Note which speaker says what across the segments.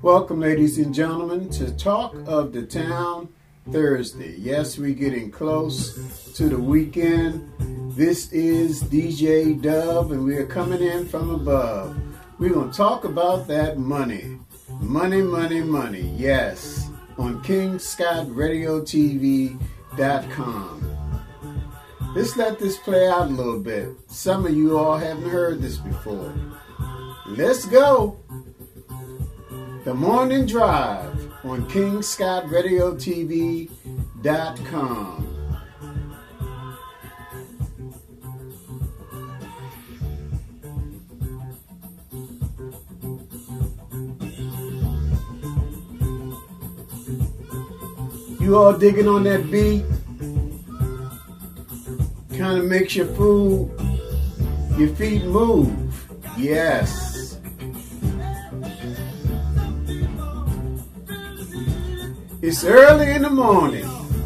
Speaker 1: Welcome, ladies and gentlemen, to Talk of the Town Thursday. Yes, we're getting close to the weekend. This is DJ Dub, and we are coming in from above. We're going to talk about that money. Money, money, money. Yes, on KingScottRadioTV.com. Let's let this play out a little bit. Some of you all haven't heard this before. Let's go. The Morning Drive on KingScottRadioTV.com. You all digging on that beat? Kind of makes your feet move. Yes. It's early in the morning.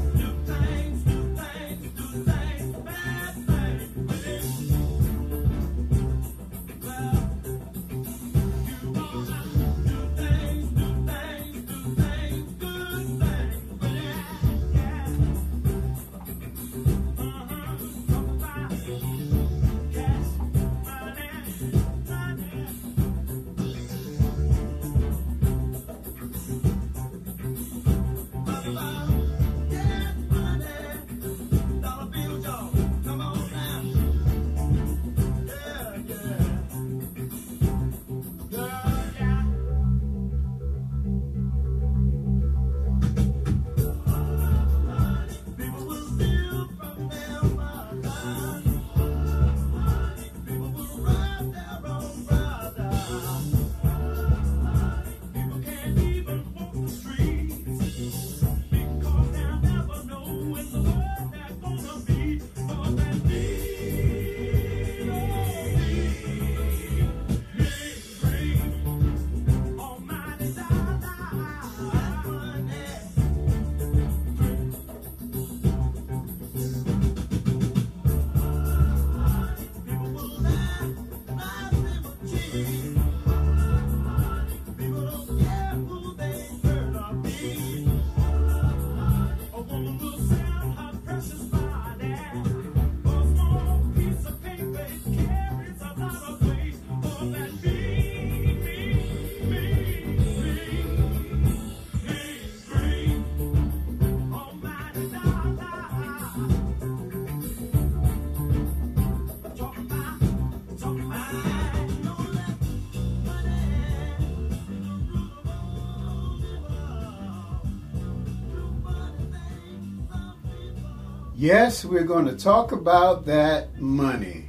Speaker 1: Yes, we're going to talk about that money.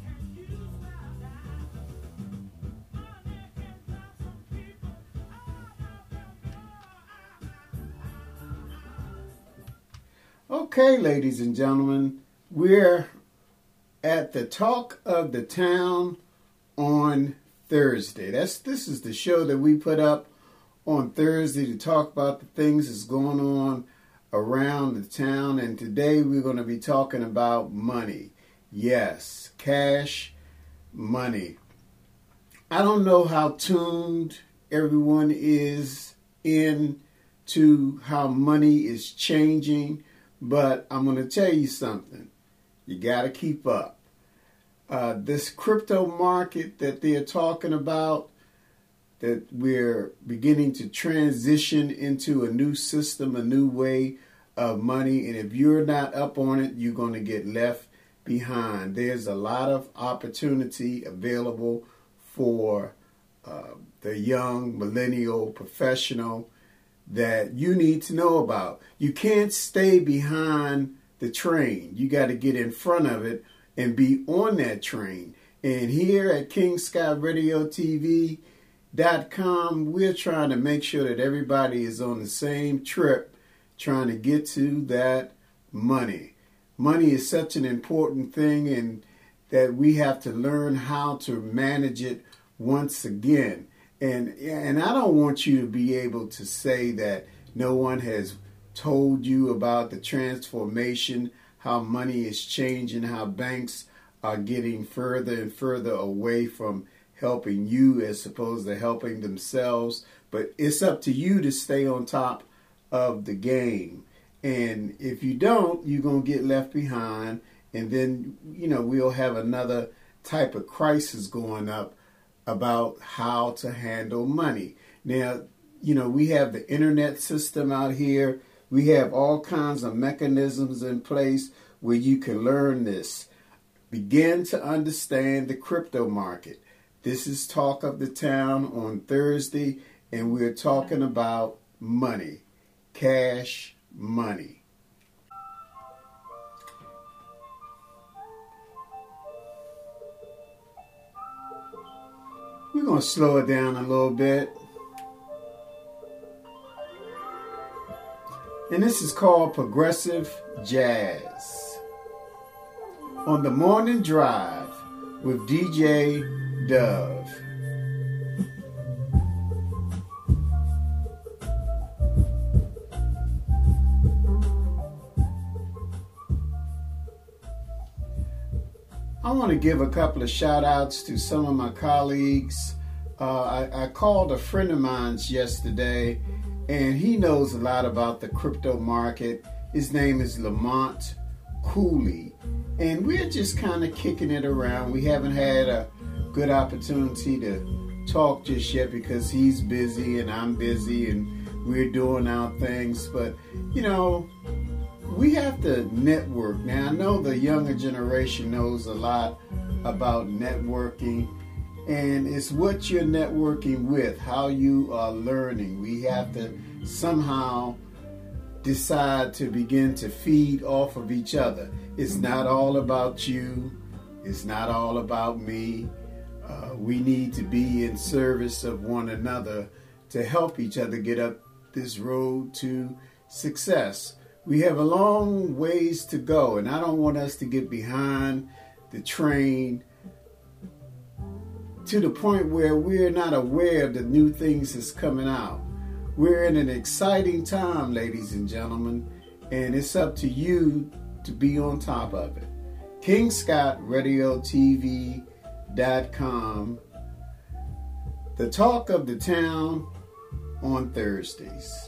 Speaker 1: Okay, ladies and gentlemen, we're at the Talk of the Town on Thursday. This is the show that we put up on Thursday to talk about the things that's going on around the town, and today we're going to be talking about money. Yes, cash money. I don't know how tuned everyone is into how money is changing, but I'm going to tell you something. You got to keep up. This crypto market that they're talking about, that we're beginning to transition into a new system, a new way of money. And if you're not up on it, you're going to get left behind. There's a lot of opportunity available for the young millennial professional that you need to know about. You can't stay behind the train. You got to get in front of it and be on that train. And here at KingScottRadioTV.com, we're trying to make sure that everybody is on the same trip, trying to get to that money. Money is such an important thing, and that we have to learn how to manage it once again. And I don't want you to be able to say that no one has told you about the transformation, how money is changing, how banks are getting further and further away from helping you as opposed to helping themselves. But it's up to you to stay on top of the game. And if you don't, you're going to get left behind. And then, we'll have another type of crisis going up about how to handle money. Now, we have the internet system out here. We have all kinds of mechanisms in place where you can learn this. Begin to understand the crypto market. This is Talk of the Town on Thursday, and we're talking about money, cash money. We're going to slow it down a little bit. And this is called Progressive Jazz. On the Morning Drive with DJ Dove. I want to give a couple of shout outs to some of my colleagues. I called a friend of mine yesterday, and he knows a lot about the crypto market. His name is Lamont Cooley, and we're just kind of kicking it around. We haven't had a good opportunity to talk just yet because he's busy and I'm busy and we're doing our things. But, we have to network. Now, I know the younger generation knows a lot about networking, and it's what you're networking with, how you are learning. We have to somehow decide to begin to feed off of each other. It's not all about you. It's not all about me. We need to be in service of one another to help each other get up this road to success. We have a long ways to go, and I don't want us to get behind the train to the point where we're not aware of the new things that's coming out. We're in an exciting time, ladies and gentlemen, and it's up to you to be on top of it. KingScottRadioTV.com, the Talk of the Town on Thursdays.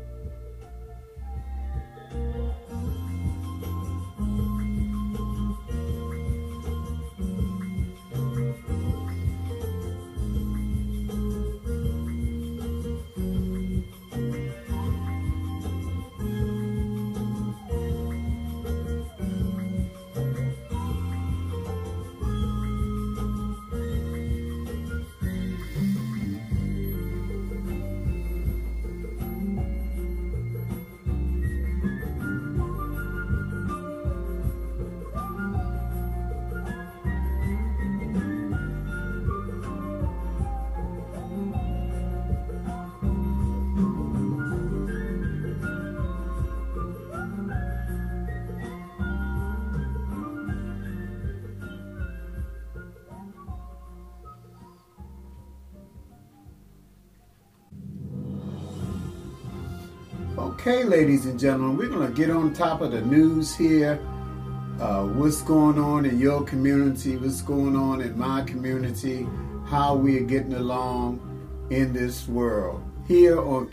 Speaker 1: Okay, ladies and gentlemen, we're going to get on top of the news here. What's going on in your community, what's going on in my community, how we're getting along in this world. Here on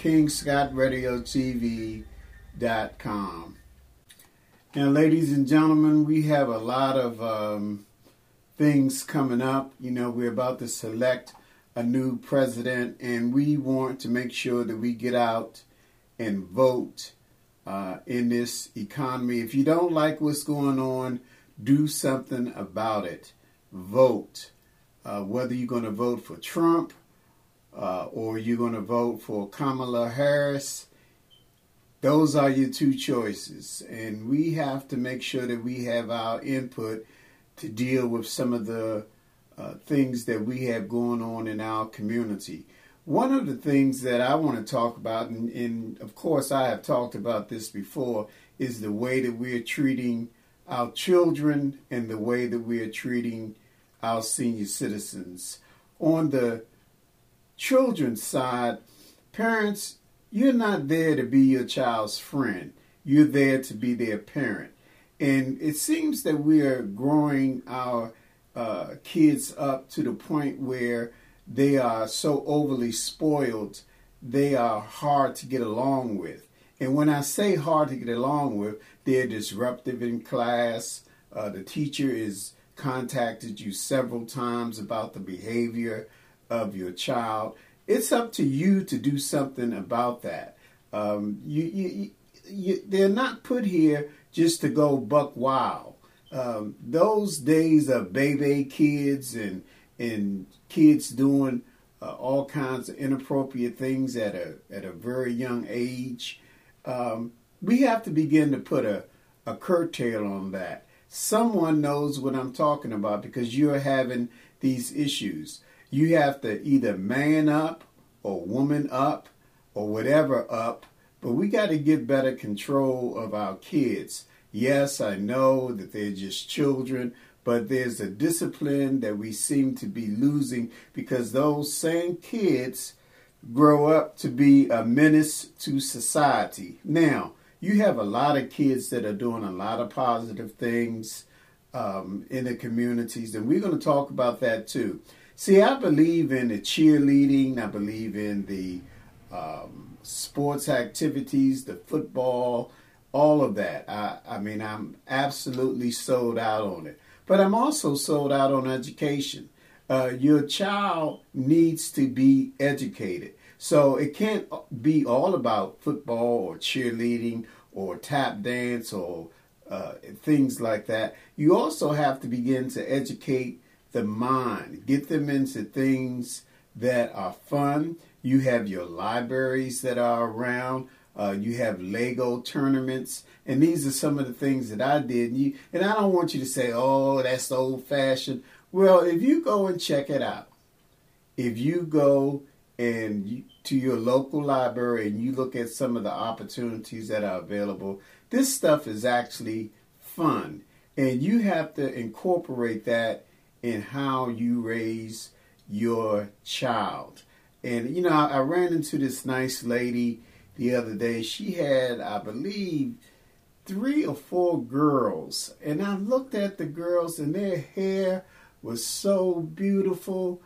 Speaker 1: KingScottRadioTV.com. Now, ladies and gentlemen, we have a lot of things coming up. We're about to select a new president, and we want to make sure that we get out and vote in this economy. If you don't like what's going on, do something about it. Vote. Whether you're going to vote for Trump or you're going to vote for Kamala Harris, those are your two choices. And we have to make sure that we have our input to deal with some of the things that we have going on in our community. One of the things that I want to talk about, and of course I have talked about this before, is the way that we are treating our children and the way that we are treating our senior citizens. On the children's side, parents, you're not there to be your child's friend. You're there to be their parent. And it seems that we are growing our kids up to the point where they are so overly spoiled, they are hard to get along with. And when I say hard to get along with, they're disruptive in class. The teacher has contacted you several times about the behavior of your child. It's up to you to do something about that. They're not put here just to go buck wild. Those days of baby kids and kids doing all kinds of inappropriate things at a very young age, we have to begin to put a curtail on that. Someone knows what I'm talking about because you're having these issues. You have to either man up or woman up or whatever up, but we got to get better control of our kids. Yes, I know that they're just children, but there's a discipline that we seem to be losing because those same kids grow up to be a menace to society. Now, you have a lot of kids that are doing a lot of positive things in the communities, and we're going to talk about that too. See, I believe in the cheerleading. I believe in the sports activities, the football, all of that. I mean, I'm absolutely sold out on it. But I'm also sold out on education. Your child needs to be educated. So it can't be all about football or cheerleading or tap dance or things like that. You also have to begin to educate the mind, get them into things that are fun. You have your libraries that are around. You have Lego tournaments. And these are some of the things that I did. And I don't want you to say, oh, that's old-fashioned. Well, if you go and check it out, if you go to your local library and you look at some of the opportunities that are available, this stuff is actually fun. And you have to incorporate that in how you raise your child. And, you know, I ran into this nice lady the other day. She had, I believe, 3 or 4 girls. And I looked at the girls and their hair was so beautiful.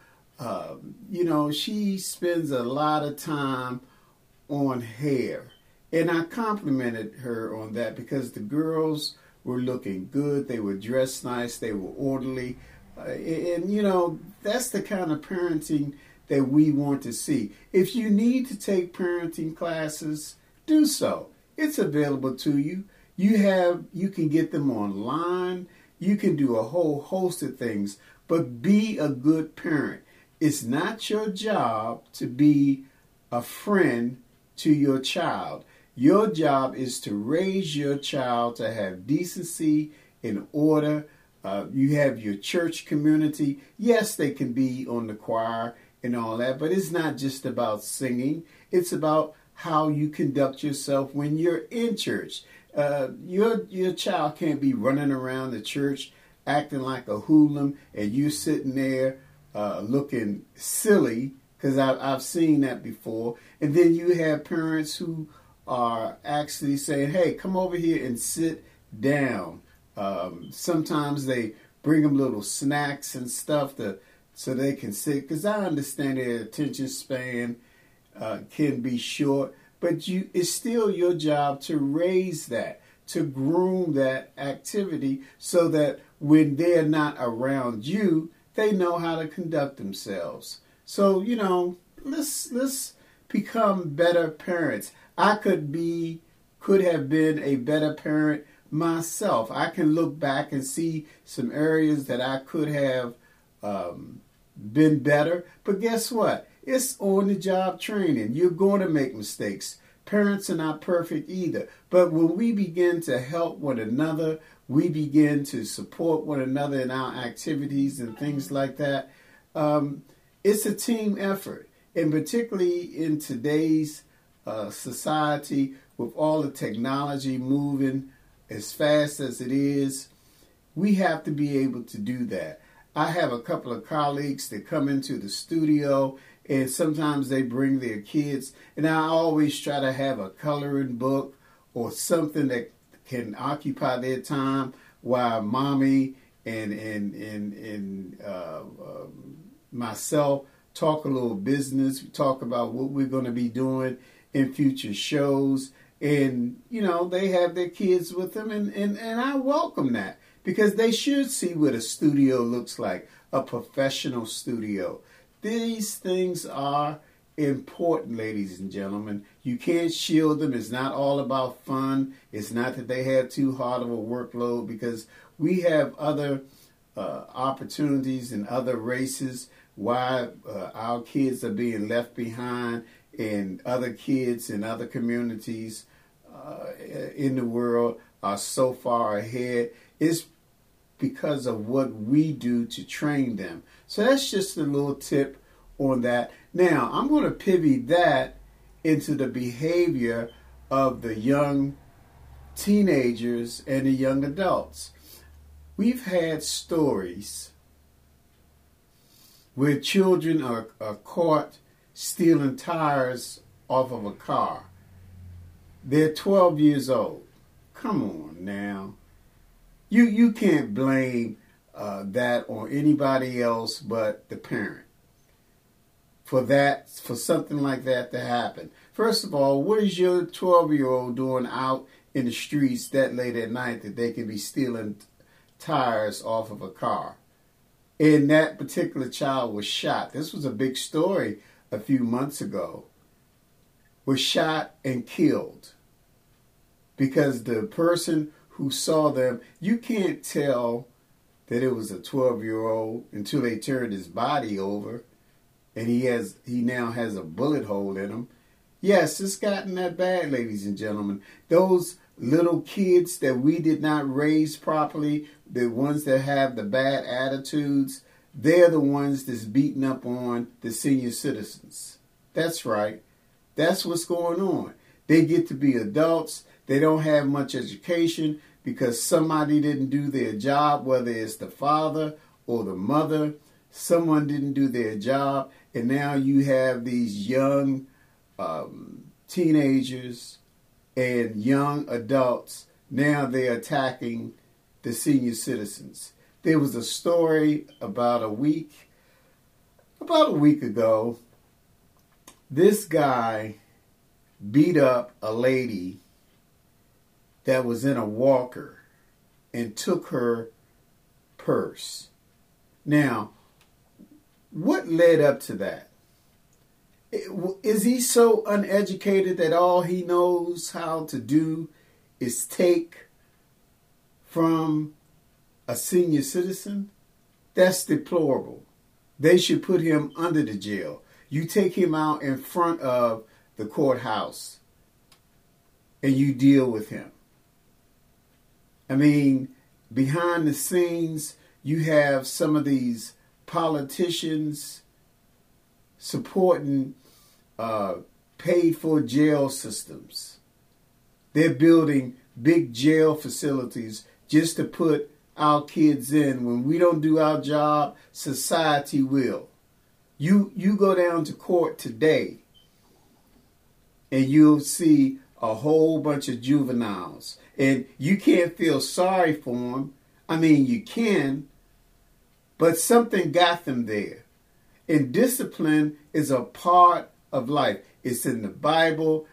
Speaker 1: You know, she spends a lot of time on hair. And I complimented her on that because the girls were looking good. They were dressed nice. They were orderly. And, you know, that's the kind of parenting that we want to see. If you need to take parenting classes, do so. It's available to you. You can get them online. You can do a whole host of things. But be a good parent. It's not your job to be a friend to your child. Your job is to raise your child to have decency and order. You have your church community. Yes, they can be on the choir and all that, but it's not just about singing. It's about how you conduct yourself when you're in church. Your child can't be running around the church acting like a hoodlum and you sitting there looking silly, because I've seen that before. And then you have parents who are actually saying, hey, come over here and sit down. Sometimes they bring them little snacks and stuff so they can sit, because I understand their attention span can be short, but it's still your job to raise that, to groom that activity so that when they're not around you, they know how to conduct themselves. So, you know, let's become better parents. I could have been a better parent myself. I can look back and see some areas that I could have been better. But guess what? It's on-the-job training. You're going to make mistakes. Parents are not perfect either. But when we begin to help one another, we begin to support one another in our activities and things like that, it's a team effort. And particularly in today's society, with all the technology moving as fast as it is, we have to be able to do that. I have a couple of colleagues that come into the studio, and sometimes they bring their kids, and I always try to have a coloring book or something that can occupy their time while mommy and myself talk a little business. We talk about what we're going to be doing in future shows. And, they have their kids with them, and I welcome that because they should see what a studio looks like, a professional studio. These things are important, ladies and gentlemen. You can't shield them. It's not all about fun. It's not that they have too hard of a workload, because we have other opportunities in other races why our kids are being left behind, and other kids in other communities in the world are so far ahead. It's because of what we do to train them. So that's just a little tip on that. Now, I'm going to pivot that into the behavior of the young teenagers and the young adults. We've had stories where children are caught stealing tires off of a car. They're 12 years old. Come on now. You can't blame that on anybody else but the parent for something like that to happen. First of all, what is your 12-year-old doing out in the streets that late at night that they can be stealing tires off of a car? And that particular child was shot. This was a big story a few months ago. Was shot and killed because the person who saw them, you can't tell that it was a 12-year-old until they turned his body over and he now has a bullet hole in him. Yes, it's gotten that bad, ladies and gentlemen. Those little kids that we did not raise properly, the ones that have the bad attitudes, they're the ones that's beating up on the senior citizens. That's right. That's what's going on. They get to be adults. They don't have much education because somebody didn't do their job, whether it's the father or the mother. Someone didn't do their job. And now you have these young teenagers and young adults. Now they're attacking the senior citizens. There was a story about a week ago. This guy beat up a lady that was in a walker and took her purse. Now, what led up to that? Is he so uneducated that all he knows how to do is take from a senior citizen? That's deplorable. They should put him under the jail. You take him out in front of the courthouse and you deal with him. I mean, behind the scenes, you have some of these politicians supporting paid-for jail systems. They're building big jail facilities just to put our kids in. When we don't do our job, society will. You go down to court today and you'll see a whole bunch of juveniles. And you can't feel sorry for them. I mean, you can, but something got them there. And discipline is a part of life. It's in the Bible.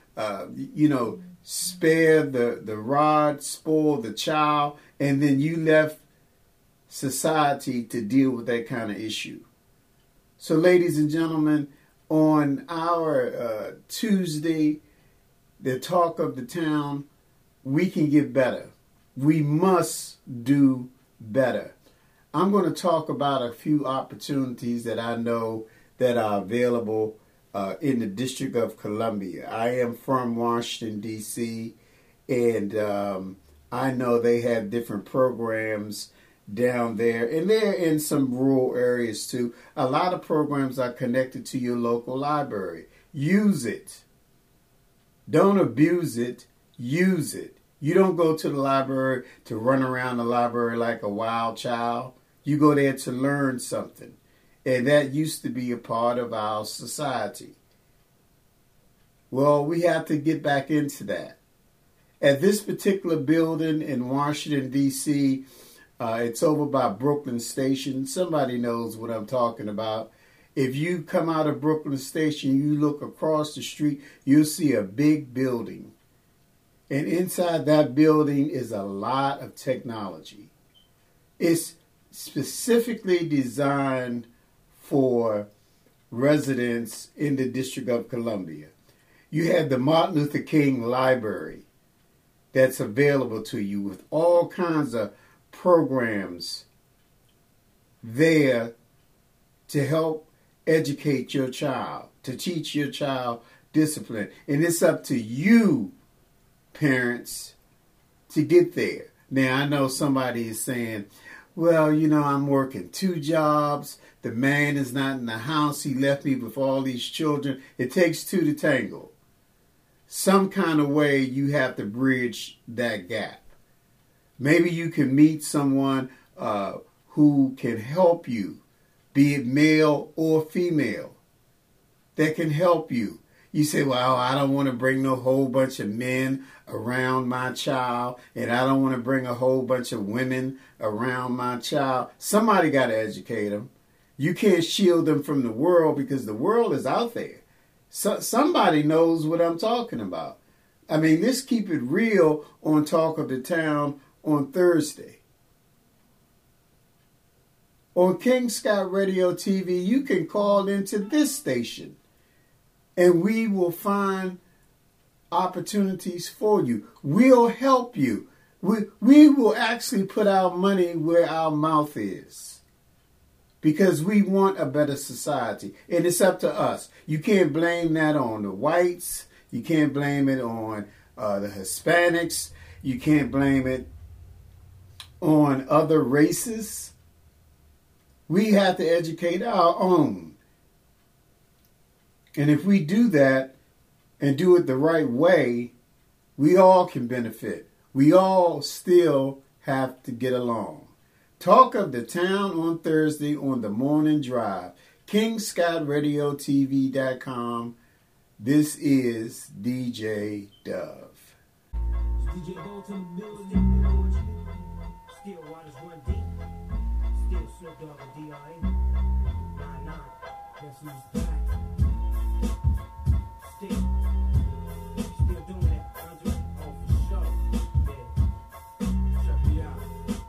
Speaker 1: Spare the rod, spoil the child. And then you left society to deal with that kind of issue. So, ladies and gentlemen, on our Tuesday, the talk of the town, we can get better. We must do better. I'm going to talk about a few opportunities that I know that are available in the District of Columbia. I am from Washington, D.C., and I know they have different programs down there, and they're in some rural areas too. A lot of programs are connected to your local library. Use it. Don't abuse it. Use it. You don't go to the library to run around the library like a wild child. You go there to learn something. And that used to be a part of our society. Well, we have to get back into that. At this particular building in Washington, D.C., It's over by Brooklyn Station. Somebody knows what I'm talking about. If you come out of Brooklyn Station, you look across the street, you'll see a big building. And inside that building is a lot of technology. It's specifically designed for residents in the District of Columbia. You have the Martin Luther King Library that's available to you with all kinds of programs there to help educate your child, to teach your child discipline. And it's up to you, parents, to get there. Now, I know somebody is saying, well, I'm working 2 jobs. The man is not in the house. He left me with all these children. It takes 2 to tango. Some kind of way you have to bridge that gap. Maybe you can meet someone who can help you, be it male or female, that can help you. You say, well, I don't want to bring no whole bunch of men around my child, and I don't want to bring a whole bunch of women around my child. Somebody got to educate them. You can't shield them from the world because the world is out there. So, somebody knows what I'm talking about. I mean, let's keep it real on Talk of the Town on Thursday. On King Scott Radio TV, you can call into this station and we will find opportunities for you. We'll help you. We will actually put our money where our mouth is because we want a better society. And it's up to us. You can't blame that on the whites. You can't blame it on the Hispanics. You can't blame it on other races. We have to educate our own. And if we do that and do it the right way, we all can benefit. We all still have to get along. Talk of the Town on Thursday on the Morning Drive. KingScottRadioTV.com. This is DJ Dove. DJ Bolton, Still Waters 1 deep. Still Snoop Dogg and D.R.A. 9-9. Guess who's back? Still doing it. Andre? Oh, for sure. Yeah. Check me out.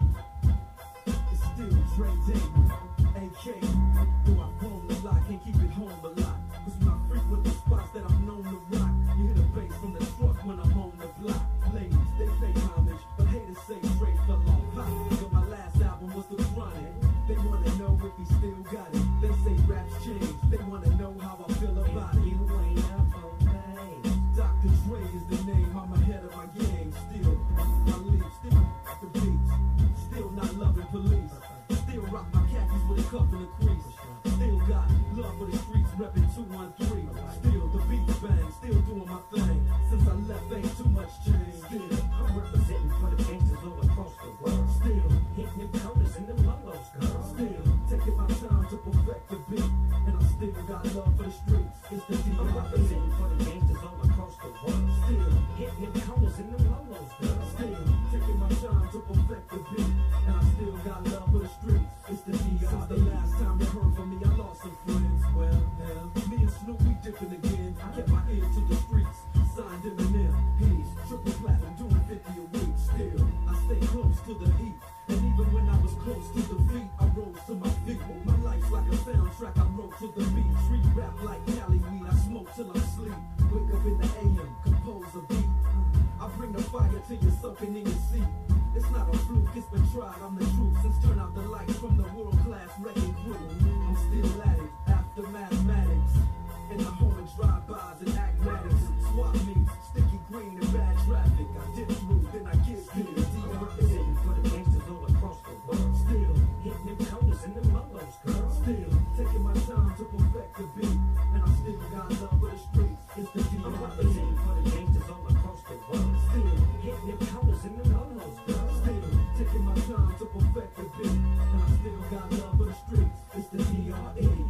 Speaker 1: It's still Dre Day, AK. Though I roam the lot, can't keep it home a lot. Cause when I frequent the spots that I'm known to rock, you hear the bass from the truck when I'm on the block. Ladies, they pay homage, but haters say Dre fell off hot. But my last album was The Chronic. They wanna know if he still got it. They say raps change. They wanna know how I feel about it. You ain't up on pain. Dr. Dre is the name. I'm ahead of my game. Still, my leaves, still the beats. Still not loving police. Still rock my khakis with a cup and a crease. Still got love for the streets, reppin' 213. Still the beats bang. Still doing my thing. Since I left, ain't too much change. Still, I'm representing for the gangsters all across the world. Still hitting them counters and them lolos, girl. Still taking my time to perfect the beat, and I still got love for the streets. It's the D.R.A. I'm representing for the gangsters all across the world. Still hitting them counters and them lolos, girl. Still taking my time to perfect the beat, and I still got love for the streets. It's the D.R.A. Since the last time you heard from me, I lost some friends. Well, me and Snoop, we dipping again. I kept my ear to the streets, signed Eminem. He's triple platinum, doing 50 a week. Still, I stay close to the heat. And even when I was close to defeat, I rose to my feet. My life's like a soundtrack, I wrote to the beat. Street rap like Cali weed, I smoke till I sleep. Wake up in the AM, compose a beat. I bring the fire till you're soaking in your seat. It's not a fluke, it's been tried, I'm the truth. Since turn out the lights from the world-class wrecking crew, I'm still at it, after mathematics. In the home of drive-bys and acmatics. Swap meets, sticky green and bad traffic. I dip through, then I get through. I'm representing for the gangsters all across the world. Still hitting them counters and them lolos, girl. Still taking my time to perfect the beat, and I still got love for the streets. It's the D.R.A. I'm representing for the gangsters all across the world. Still hitting them counters and them lolos, girl. Still taking my time to perfect the beat, and I still got love for the streets. It's the D.R.A.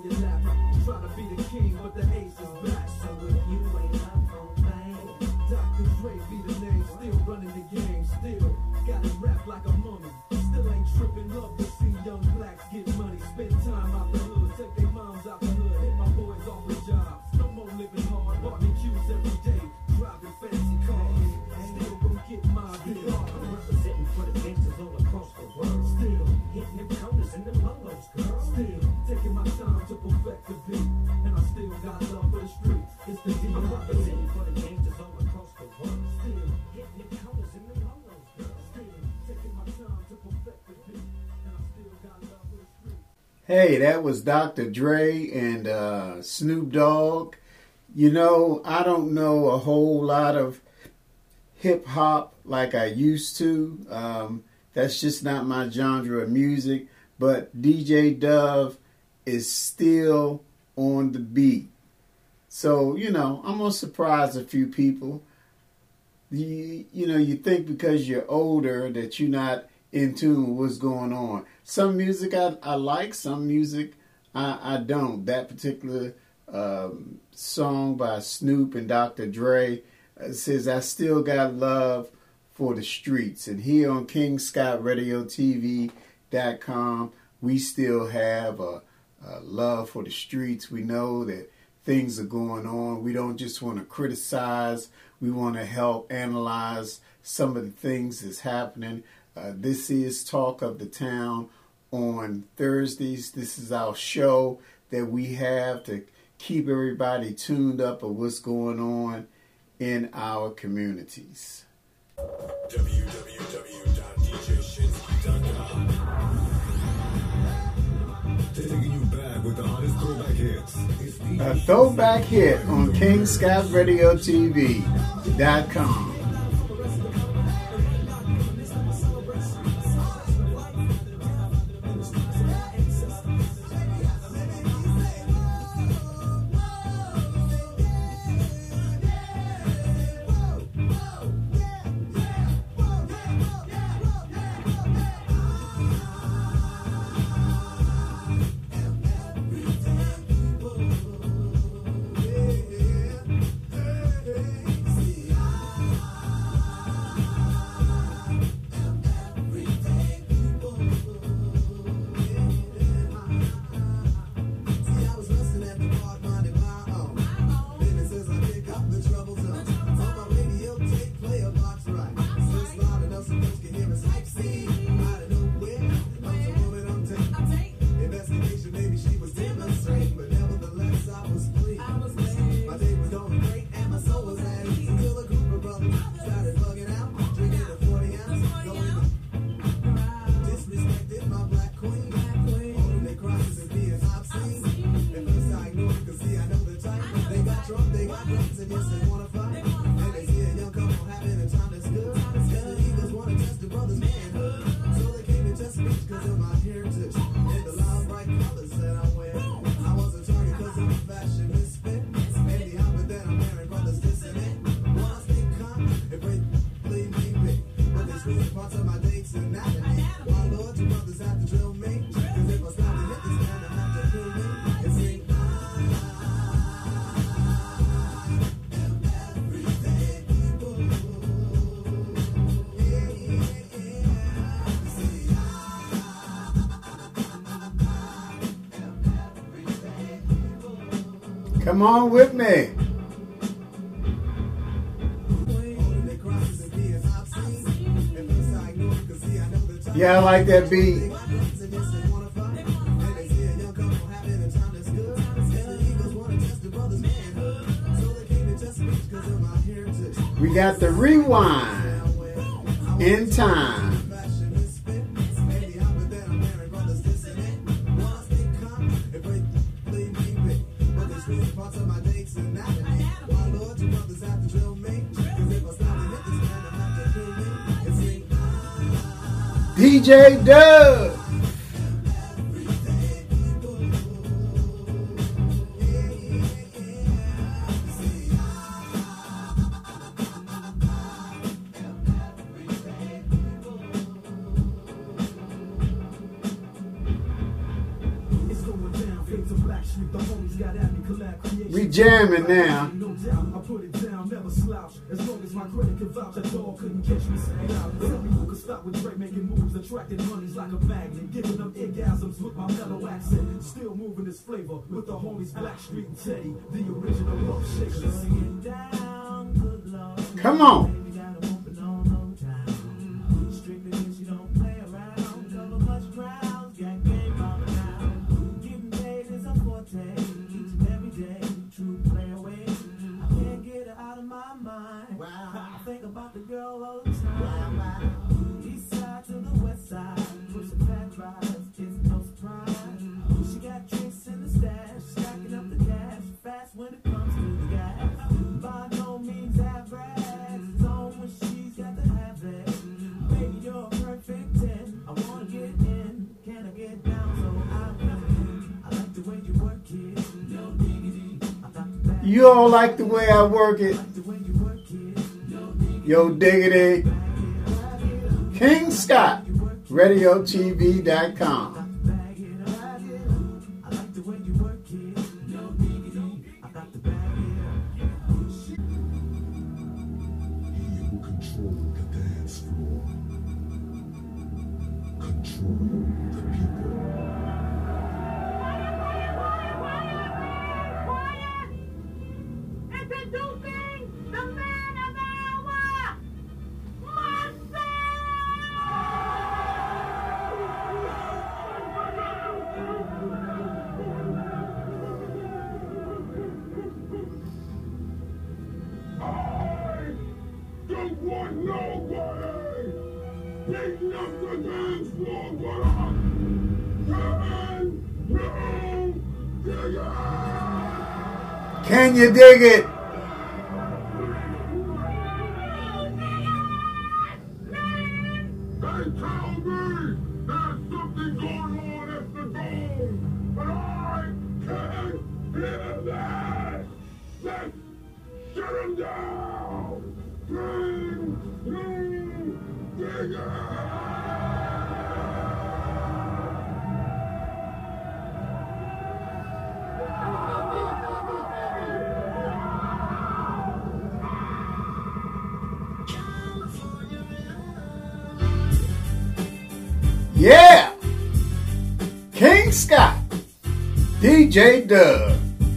Speaker 2: your lap. Try to be the king, but the ace is back. So if you ain't up on fame, Dr. Dre be the name. Still running the game, still got it wrapped like a mummy. Still ain't tripping, love to see young blacks get money. Spend time out the hood, take their moms out the hood. Hit my boys off with jobs. No more living hard, barbecues every day. Driving fancy cars, still gon' get my bill. I'm representing for the gangsters all across the world. Still hitting them counters and them lolos, girl. Still taking my time to perfect the beat, and I still got love for the streets. It's the D. I'm representing for the gangsters all across the world. Still hitting them counters and them lolos, girl. Still taking my time to perfect the beat, and I still got love for the streets.
Speaker 1: Hey, that was Dr. Dre and Snoop Dogg. You know, I don't know a whole lot of hip hop like I used to. That's just not my genre of music. But DJ Dove is still on the beat. So, you know, I'm going to surprise a few people. You think because you're older that you're not in tune with what's going on. Some music I like, some music I don't. That particular song by Snoop and Dr. Dre says, I still got love for the streets. And here on KingScottRadioTV.com, we still have a love for the streets. We know that things are going on. We don't just want to criticize. We want to help analyze some of the things that's happening. This is Talk of the Town on Thursdays. This is our show that we have to keep everybody tuned up of what's going on in our communities.
Speaker 3: www.djshinsky.com. Taking you back with the hottest throwback hits.
Speaker 1: A throwback hit on KingScottRadioTV.com. Come on with me. Yeah, I like that beat. We got the rewind in time. DJ Dub.
Speaker 2: The homies got at me, collab creation.
Speaker 1: We jamming now.
Speaker 2: No doubt, I put it down, never slouch. As long as my credit can vouch, that dog couldn't catch me saying out. Tell me who could stop with Dre making moves, attracting honeys like a magnet, giving them orgasms with my mellow accent. Still moving this flavor with the homies Blackstreet and Teddy, the original rough shakers.
Speaker 1: Come on.
Speaker 2: The girl all the time. East side to the west side. Pushing fat drives, it's no surprise. She got tricks in the stash, stacking up the cash. Fast when it comes to the gas. By no means average. It's on when she's got to have it. Baby, you're a perfect 10. I wanna get in. Can I get down so I like the way you work it. No diggity. I got the back.
Speaker 1: You all like the way I work it. Yo diggity. King Scott, RadioTV.com. Can you dig it? Yeah! King Scott, DJ Doug.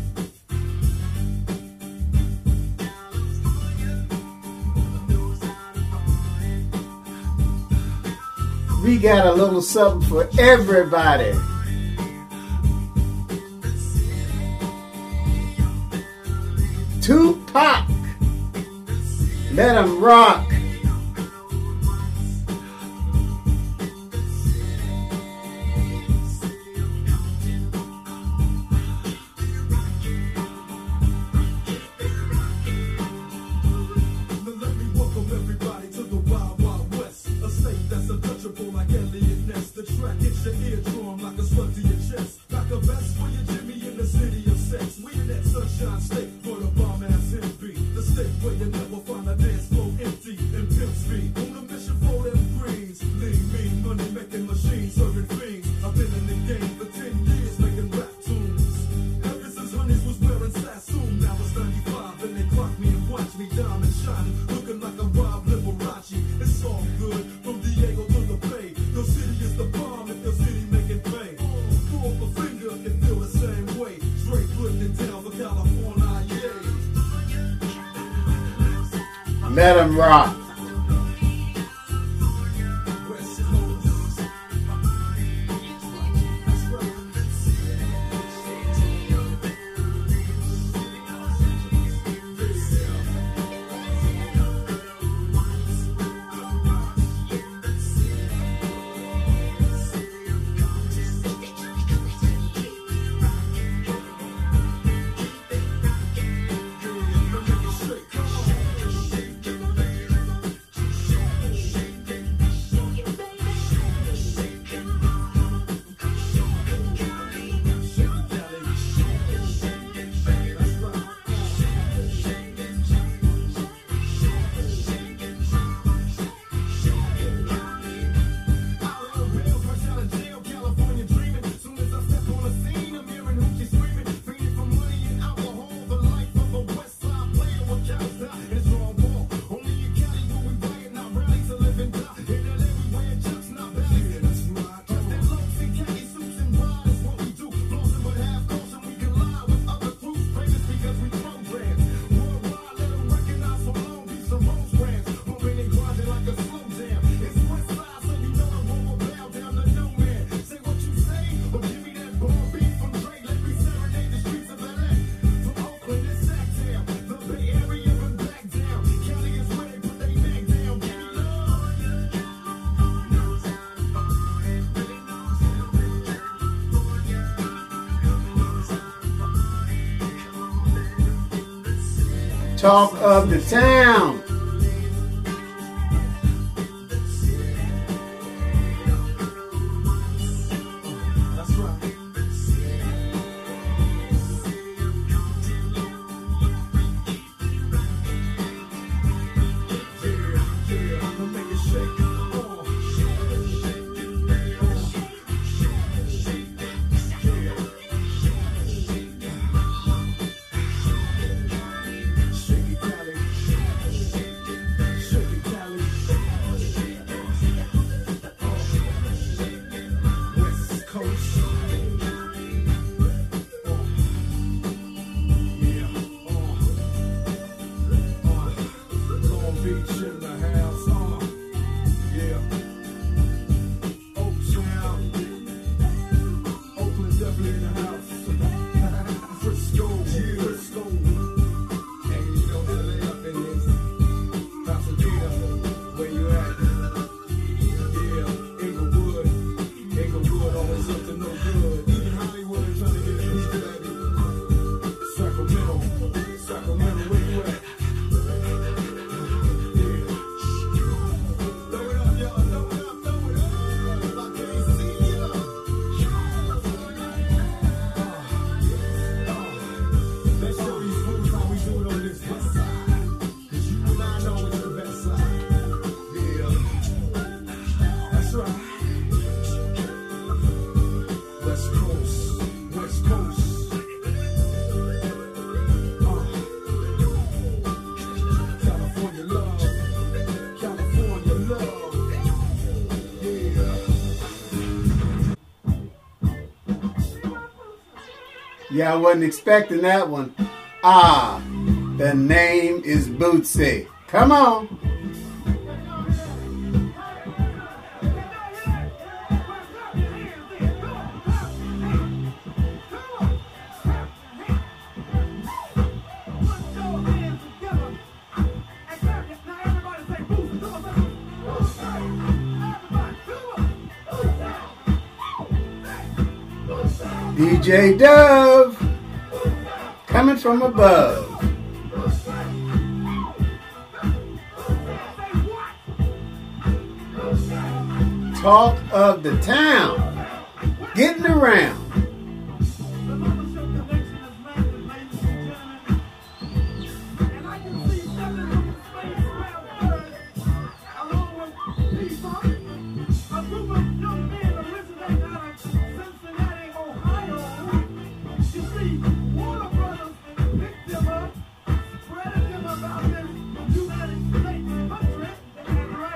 Speaker 1: We got a little something for everybody. Tupac, let 'em rock. Let 'em rock. Talk of the town.
Speaker 2: That's right. Yeah, I'ma make it shake. Shake it, Cali. Shake it, Cali. West Coast. Yeah. Long Beach in the house. Yeah. Oaktown. Oakland definitely in the house. Frisco. Frisco. And you know LA up in this. Pasadena. Where you at? Yeah. Inglewood. Inglewood always up to no good. Even Hollywood trying to get a piece, baby. Sacramento. Sacramento, where you at? Yeah. Throw it up, y'all. Throw it up, throw it up. I can't see ya. Let's show these fools how we do it on this west side. 'Cause you and I know it's the best side. Yeah. That's right. West Coast. West Coast. California love. California love. Yeah.
Speaker 1: Yeah, I wasn't expecting that one. Ah, the name is Bootsy. Come on. DJ Dove, coming from above. Talk of the town, getting around.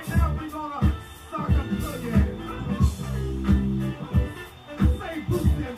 Speaker 2: Say Bootsy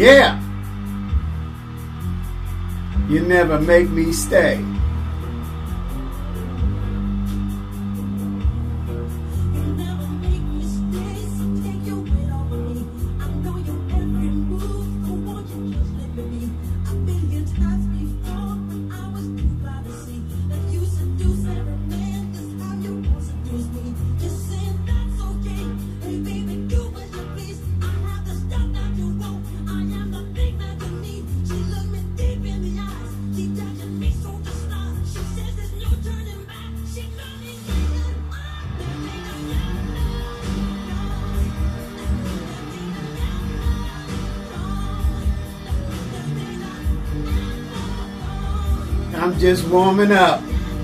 Speaker 1: Yeah. You never make me stay. I'm just warming up.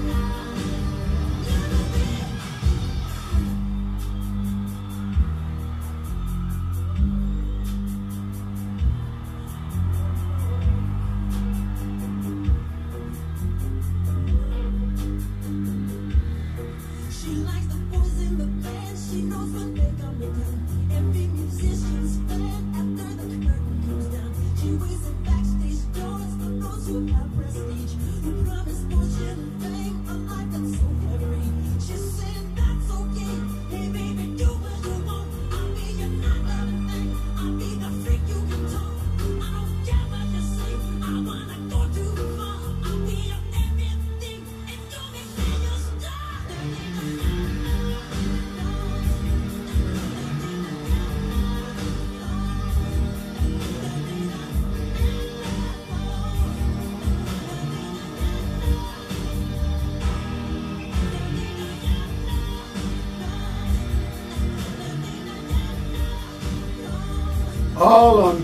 Speaker 1: All on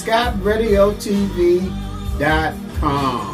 Speaker 1: KingScottRadioTV.com.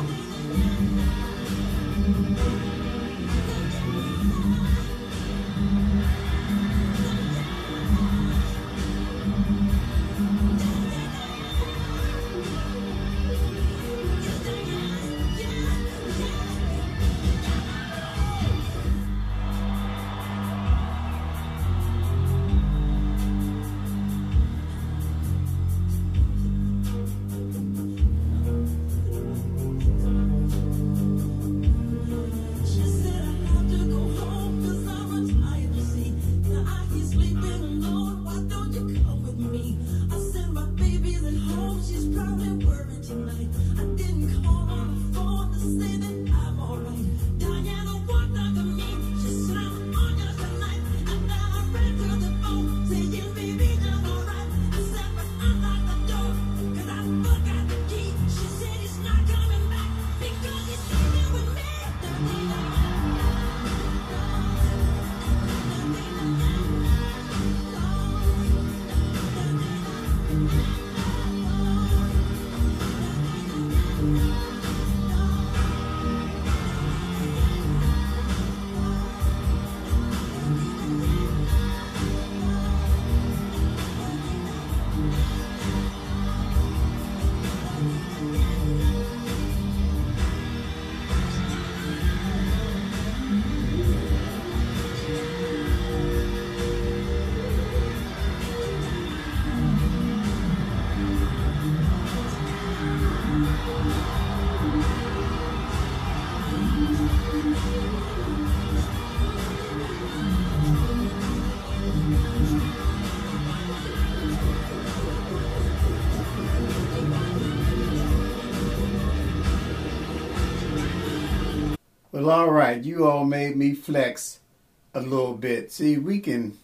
Speaker 1: Well, all right, you all made me flex a little bit. See, we can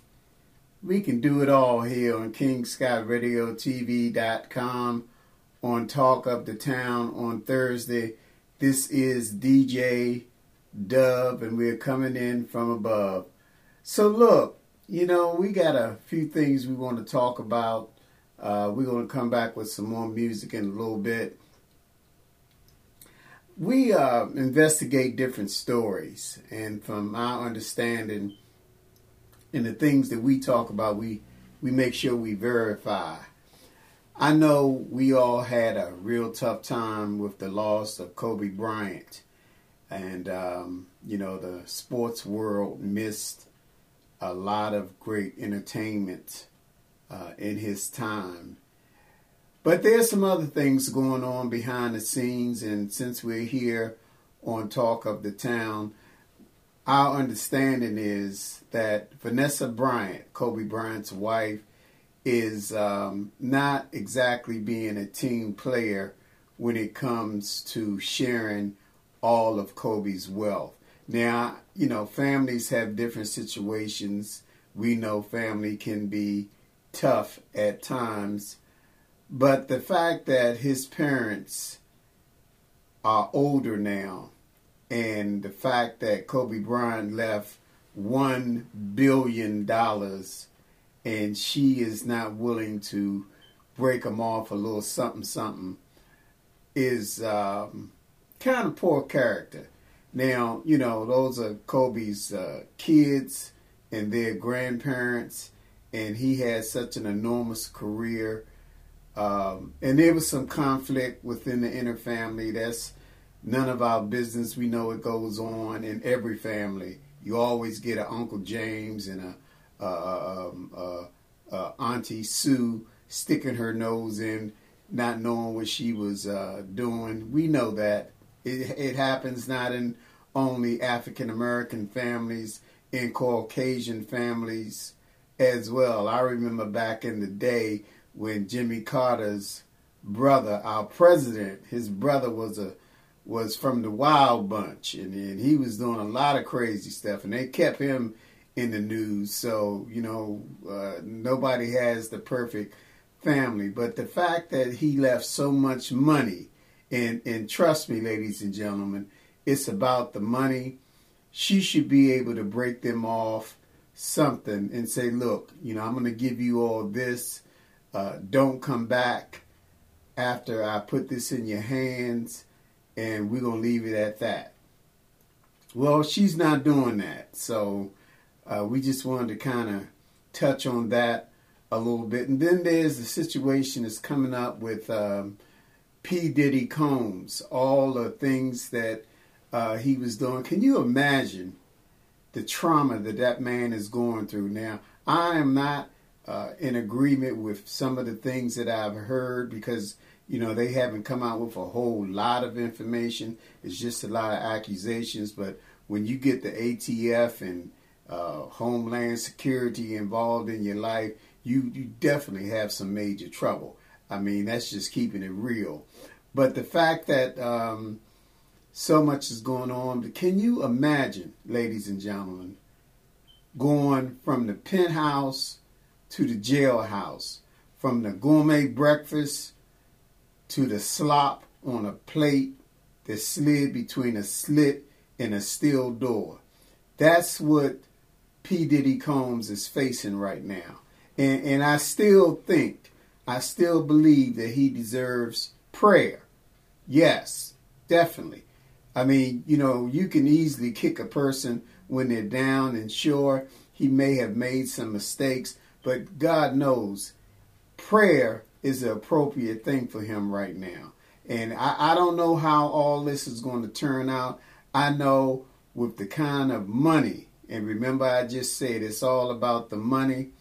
Speaker 1: do it all here on KingScottRadioTV.com, on Talk of the Town on Thursday. This is DJ Dub, and we're coming in from above. So look, we got a few things we want to talk about. We're going to come back with some more music in a little bit. We investigate different stories, and from our understanding and the things that we talk about, we make sure we verify. I know we all had a real tough time with the loss of Kobe Bryant, and the sports world missed a lot of great entertainment in his time. But there's some other things going on behind the scenes, and since we're here on Talk of the Town, our understanding is that Vanessa Bryant, Kobe Bryant's wife, is not exactly being a team player when it comes to sharing all of Kobe's wealth. Now, families have different situations. We know family can be tough at times. But the fact that his parents are older now, and the fact that Kobe Bryant left $1 billion and she is not willing to break him off a little something is kind of poor character. Now, those are Kobe's kids and their grandparents, and he had such an enormous career. And there was some conflict within the inner family. That's none of our business. We know it goes on in every family. You always get an Uncle James and a Auntie Sue sticking her nose in, not knowing what she was doing. We know that. It happens not in only African American families, in Caucasian families as well. I remember back in the day when Jimmy Carter's brother, our president, his brother was from the Wild Bunch, and he was doing a lot of crazy stuff, and they kept him in the news. So, nobody has the perfect family. But the fact that he left so much money, and trust me, ladies and gentlemen, it's about the money. She should be able to break them off something and say, look, I'm going to give you all this. Don't come back after I put this in your hands, and we're going to leave it at that. Well, she's not doing that. So we just wanted to kind of touch on that a little bit. And then there's the situation that's coming up with P. Diddy Combs, all the things that he was doing. Can you imagine the trauma that man is going through now? I am not in agreement with some of the things that I've heard because, they haven't come out with a whole lot of information. It's just a lot of accusations. But when you get the ATF and Homeland Security involved in your life, you definitely have some major trouble. I mean, that's just keeping it real. But the fact that so much is going on, can you imagine, ladies and gentlemen, going from the penthouse to the jailhouse, from the gourmet breakfast to the slop on a plate that slid between a slit and a steel door? That's what P. Diddy Combs is facing right now. And I still believe that he deserves prayer. Yes, definitely. I mean, you can easily kick a person when they're down, and sure, he may have made some mistakes, but God knows prayer is the appropriate thing for him right now. And I don't know how all this is going to turn out. I know with the kind of money, and remember I just said it's all about the money,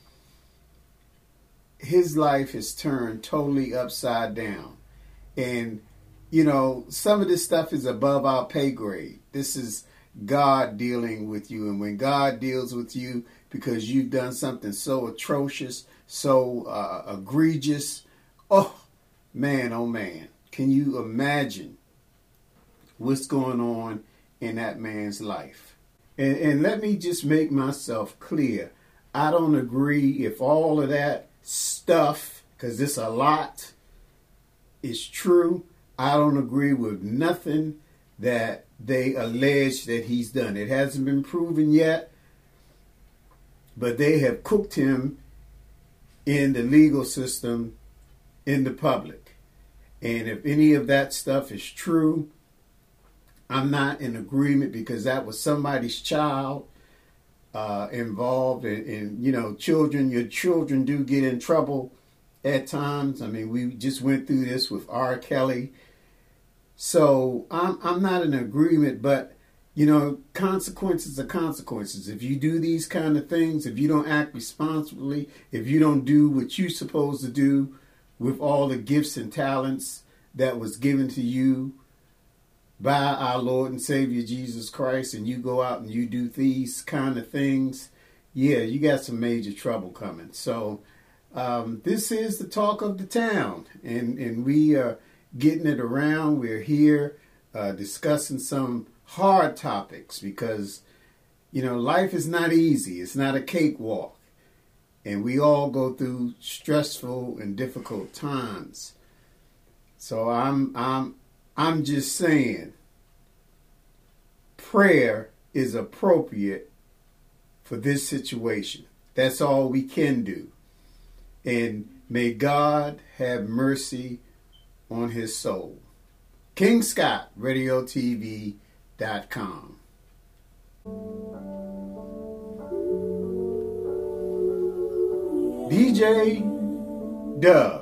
Speaker 1: his life has turned totally upside down. And, some of this stuff is above our pay grade. This is God dealing with you. And when God deals with you because you've done something so atrocious, so egregious, oh man, can you imagine what's going on in that man's life? And let me just make myself clear. I don't agree if all of that stuff, because it's a lot, is true. I don't agree with nothing that they allege that he's done. It hasn't been proven yet, but they have cooked him in the legal system, in the public. And if any of that stuff is true, I'm not in agreement, because that was somebody's child involved. And children, your children do get in trouble at times. I mean, we just went through this with R. Kelly. So I'm not in agreement, but, consequences are consequences. If you do these kind of things, if you don't act responsibly, if you don't do what you're supposed to do, with all the gifts and talents that was given to you by our Lord and Savior Jesus Christ, and you go out and you do these kind of things, yeah, you got some major trouble coming. So this is the talk of the town, and we are getting it around. We're here discussing some hard topics because, you know, life is not easy. It's not a cakewalk. And we all go through stressful and difficult times. So I'm just saying, prayer is appropriate for this situation. That's all we can do. And may God have mercy on his soul. King Scott, RadioTV.com. DJ Dove.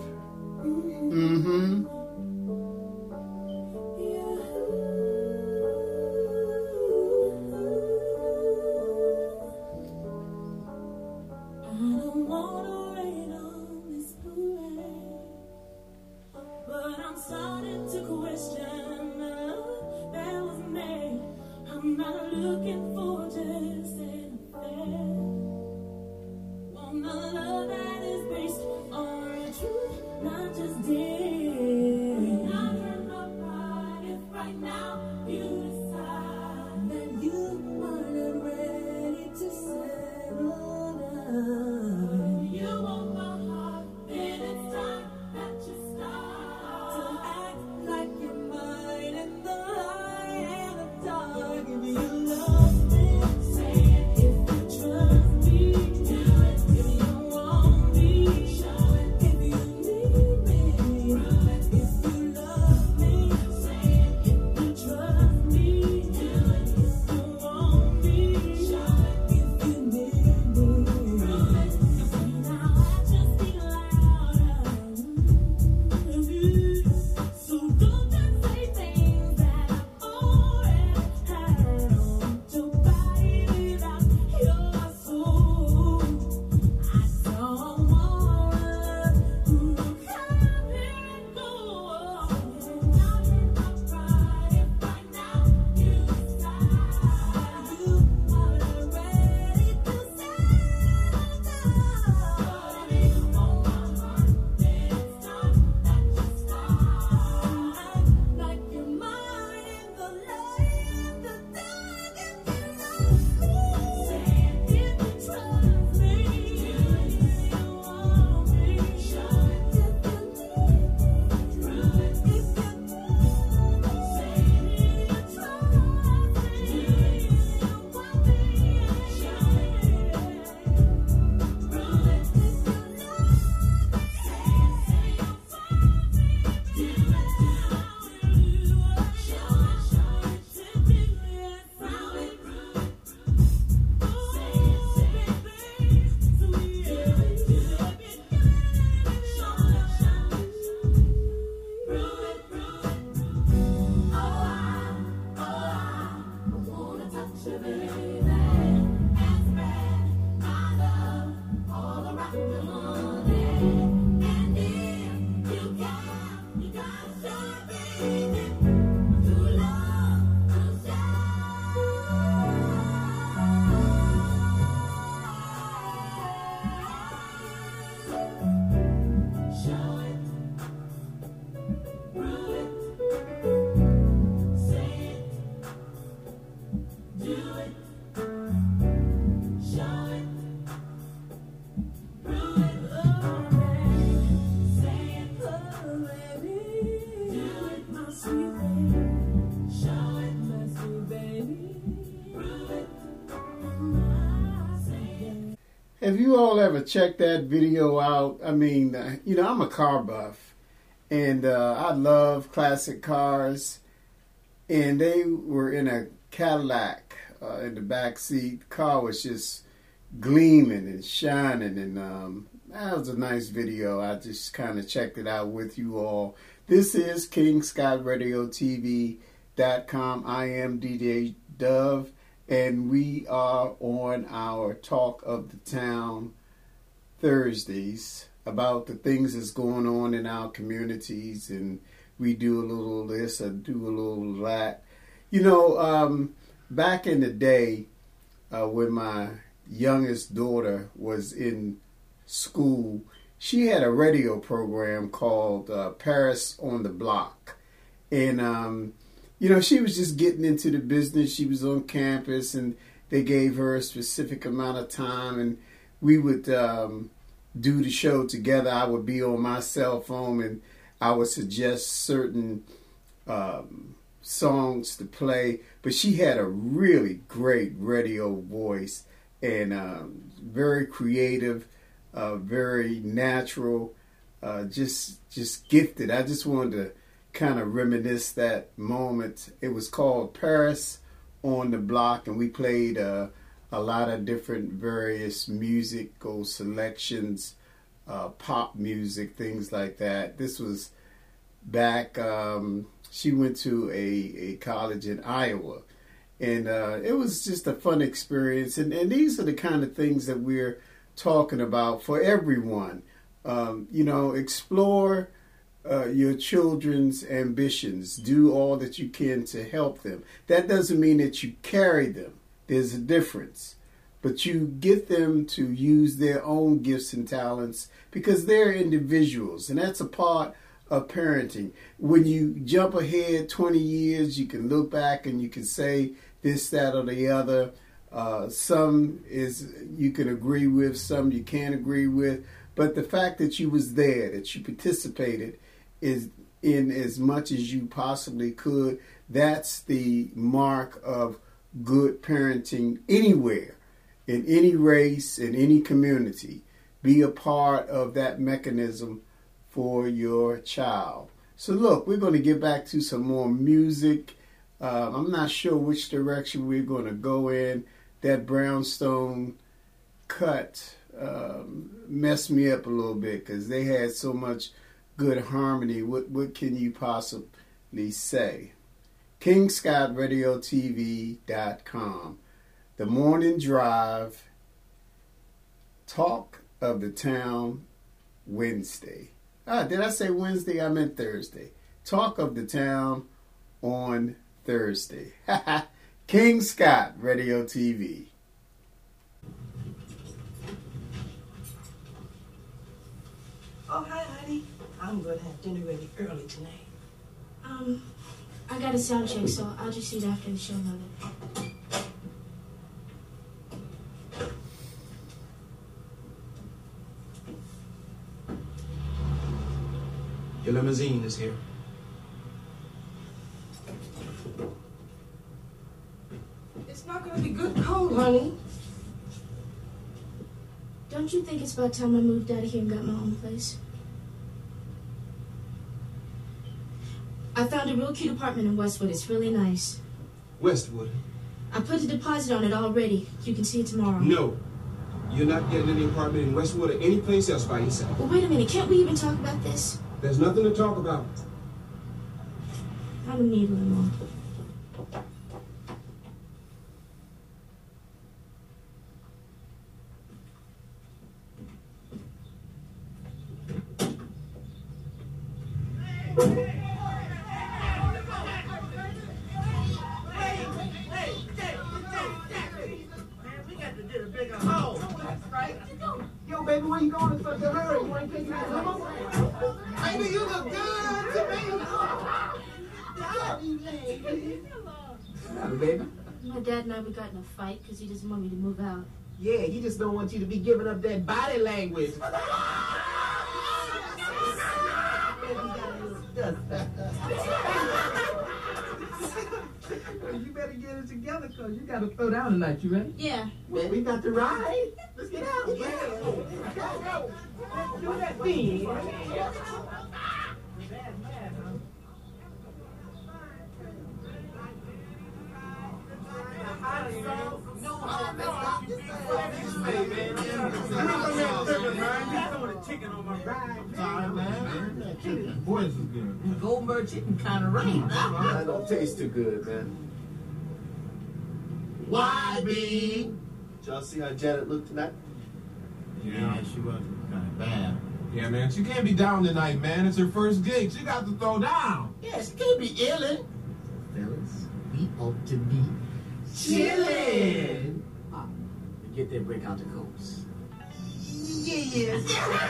Speaker 1: Have you all ever checked that video out? I mean, you know, I'm a car buff, and I love classic cars. And they were in a Cadillac in the back seat. The car was just gleaming and shining, and that was a nice video. I just kind of checked it out with you all. This is King Scott RadioTV.com. I am DJ Dove. And we are on our Talk of the Town Thursdays. about the things that's going on in our communities, and we do a little of this or do a little of that. You know, back in the day, when my youngest daughter was in school, she had a radio program called Paris on the Block. And, you know, she was just getting into the business. She was on campus, and they gave her a specific amount of time, and we would do the show together. I would be on my cell phone, and I would suggest certain songs to play. But she had a really great radio voice, and very creative, very natural, just gifted. I just wanted to kind of reminisce that moment. It was called Paris on the Block, and we played a lot of different various musical selections, pop music, things like that. This was back, she went to a college in Iowa, and it was just a fun experience. And these are the kind of things that we're talking about for everyone. You know, explore your children's ambitions. Do all that you can to help them. That doesn't mean that you carry them. There's a difference. But you get them to use their own gifts and talents because they're individuals. And that's a part of parenting. When you jump ahead 20 years, you can look back and you can say this, that, or the other. Some is you can agree with, some you can't agree with. But the fact that you was there, that you participated is in as much as you possibly could, that's the mark of good parenting anywhere, in any race, in any community. Be a part of that mechanism for your child. So look, we're going to get back to some more music. I'm not sure which direction we're going to go in. That Brownstone cut messed me up a little bit because they had so much good harmony. What can you possibly say? KingScottRadioTV.com. The Morning Drive, Talk of the Town, Wednesday. Did I say Wednesday? I meant Thursday. Talk of the Town on Thursday. King Scott Radio TV.
Speaker 4: Oh, hi, honey. I'm going to have dinner ready early tonight.
Speaker 5: I got a sound check, so I'll just eat after the show, Mother.
Speaker 6: Your limousine is here.
Speaker 4: It's not going to be good cold, honey.
Speaker 5: Don't you think it's about time I moved out of here and got my own place? I found a real cute apartment in Westwood. It's really nice.
Speaker 6: Westwood?
Speaker 5: I put a deposit on it already. You can see it tomorrow.
Speaker 6: No. You're not getting any apartment in Westwood or any place else by yourself.
Speaker 5: Well, wait a minute. Can't we even talk about this?
Speaker 6: There's nothing to talk about.
Speaker 5: I don't need it anymore.
Speaker 7: Yo, baby, where you going in such a hurry? You ain't taking that home? Baby, you look good to me. Baby?
Speaker 5: My dad and I, we got in a fight because he doesn't want me to move out.
Speaker 7: Yeah, he just don't want you to be giving up that body language. You better get it together, cause you gotta throw down tonight. You ready?
Speaker 5: Yeah.
Speaker 7: Man, we got to ride. Let's get out. Yeah. Go. Let's do that thing.
Speaker 4: Goldberg chicken kind of rain.
Speaker 7: That don't taste too good, man. Why, B? Did y'all see how Janet looked tonight?
Speaker 8: Yeah, she was kind of bad. Yeah, man, she can't be down tonight, man. It's her first gig. She got to throw down.
Speaker 9: Yeah, she can't be illin'. Fellas, we ought to be chillin'. Get that break out the coats. Yes.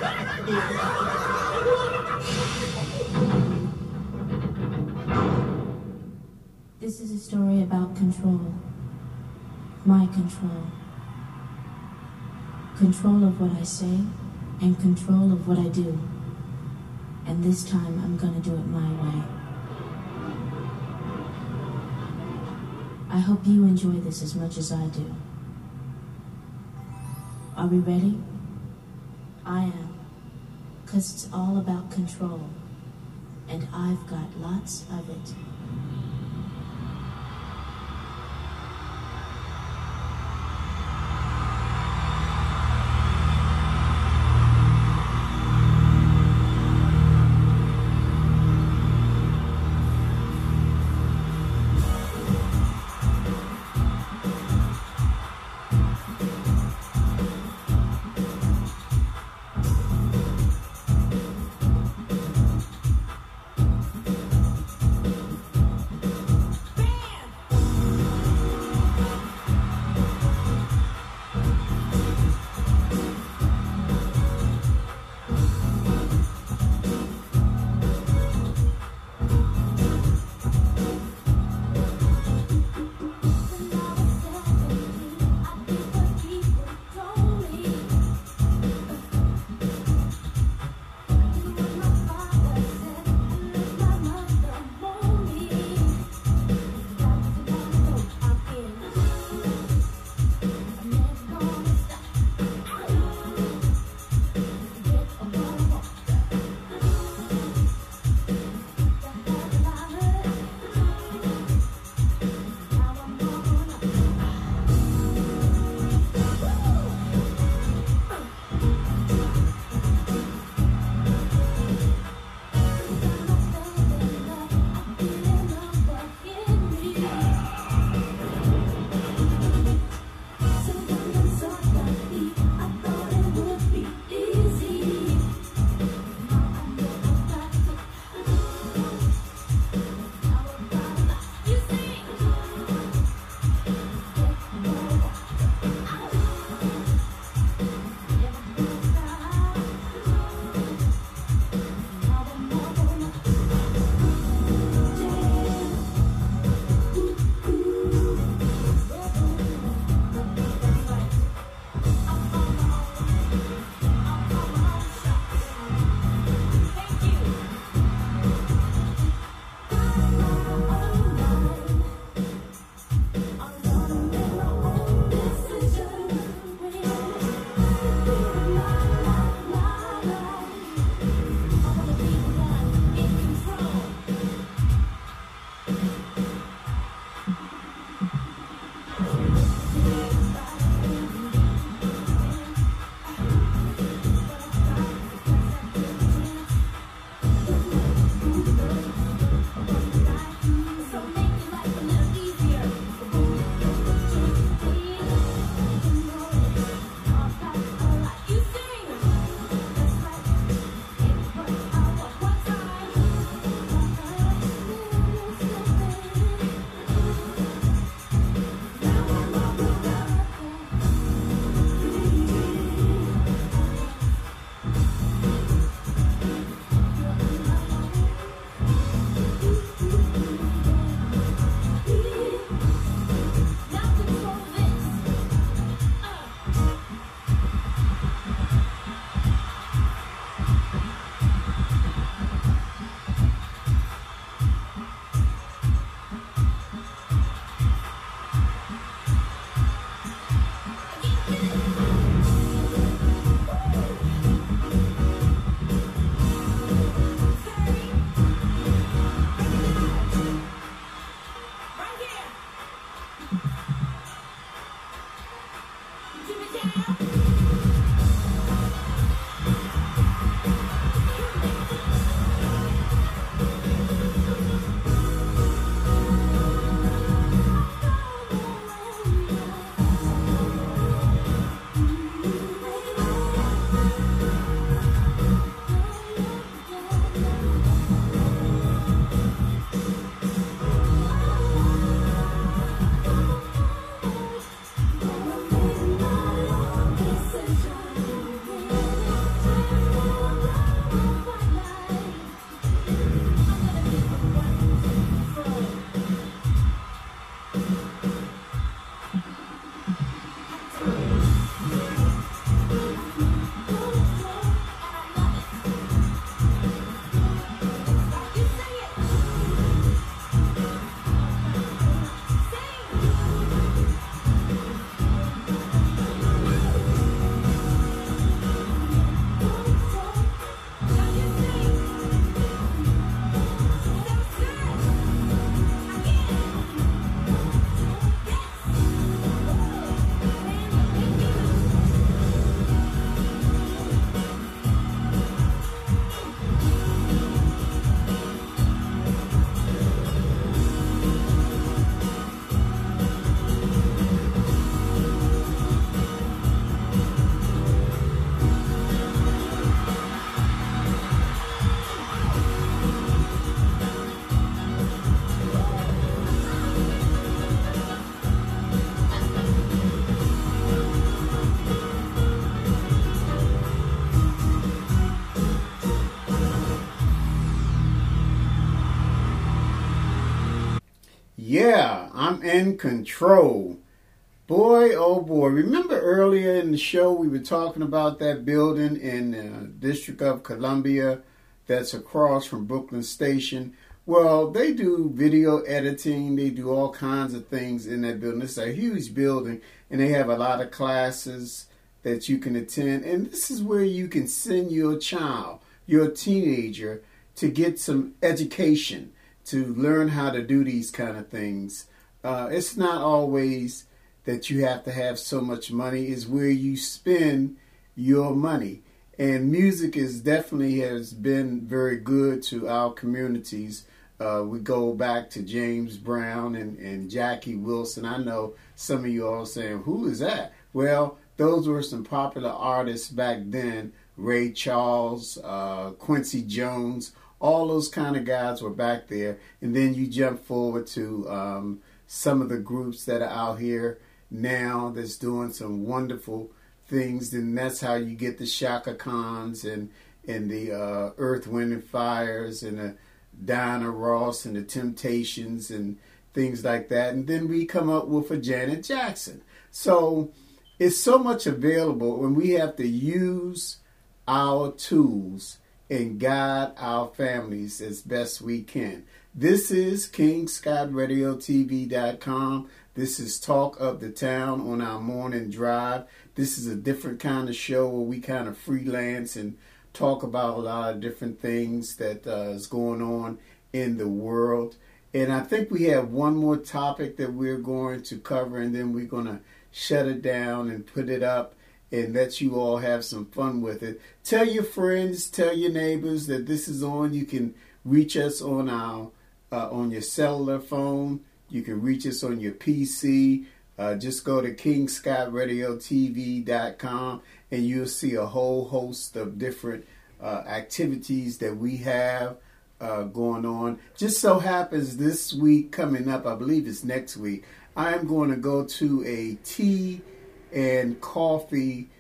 Speaker 5: This is a story about control. My control. Control of what I say and control of what I do. And this time I'm gonna do it my way. I hope you enjoy this as much as I do. Are we ready? I am. 'Cause it's all about control. And I've got lots of it.
Speaker 1: in control. Boy, oh boy. Remember earlier in the show we were talking about that building in the District of Columbia that's across from Brooklyn Station? Well, they do video editing. They do all kinds of things in that building. It's a huge building, and they have a lot of classes that you can attend. And this is where you can send your child, your teenager, to get some education, to learn how to do these kind of things. It's not always that you have to have so much money. It's where you spend your money. And music is definitely has been very good to our communities. We go back to James Brown and Jackie Wilson. I know some of you all saying, who is that? Well, those were some popular artists back then. Ray Charles, Quincy Jones, all those kind of guys were back there. And then you jump forward to some of the groups that are out here now that's doing some wonderful things. Then that's how you get the Shaka Khans and the Earth, Wind and Fires and the Diana Ross and the Temptations and things like that. And then we come up with a Janet Jackson. So it's so much available, and we have to use our tools and guide our families as best we can. This is KingScottRadioTV.com. This is Talk of the Town on our morning drive. This is a different kind of show where we kind of freelance and talk about a lot of different things that is going on in the world. And I think we have one more topic that we're going to cover, and then we're going to shut it down and put it up and let you all have some fun with it. Tell your friends, tell your neighbors that this is on. You can reach us on our on your cellular phone. You can reach us on your PC. Just go to KingScottRadioTV.com and you'll see a whole host of different activities that we have going on. Just so happens this week coming up, I believe it's next week, I am going to go to a tea and coffee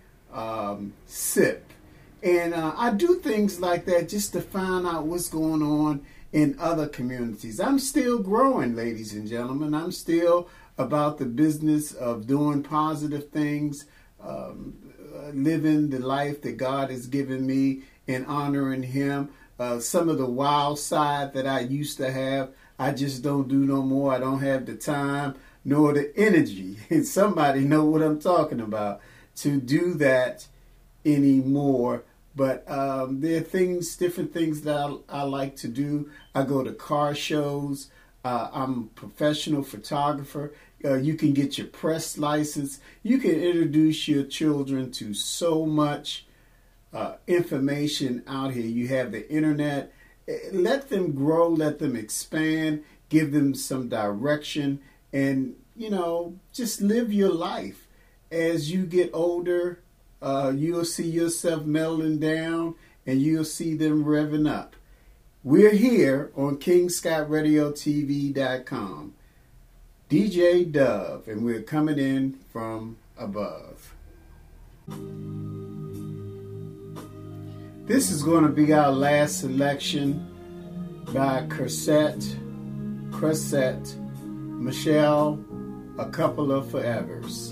Speaker 1: sip. And I do things like that just to find out what's going on in other communities. I'm still growing, ladies and gentlemen. I'm still about the business of doing positive things, living the life that God has given me and honoring Him. Some of the wild side that I used to have, I just don't do no more. I don't have the time nor the energy, and somebody know what I'm talking about, to do that anymore. But there are things, different things that I like to do. I go to car shows. I'm a professional photographer. You can get your press license. You can introduce your children to so much information out here. You have the internet. Let them grow. Let them expand. Give them some direction. And, you know, just live your life. As you get older, you'll see yourself melting down and you'll see them revving up. We're here on KingScottRadioTV.com. DJ Dove, and we're coming in from above. This is going to be our last selection by Chrisette Michelle, A Couple of Forevers.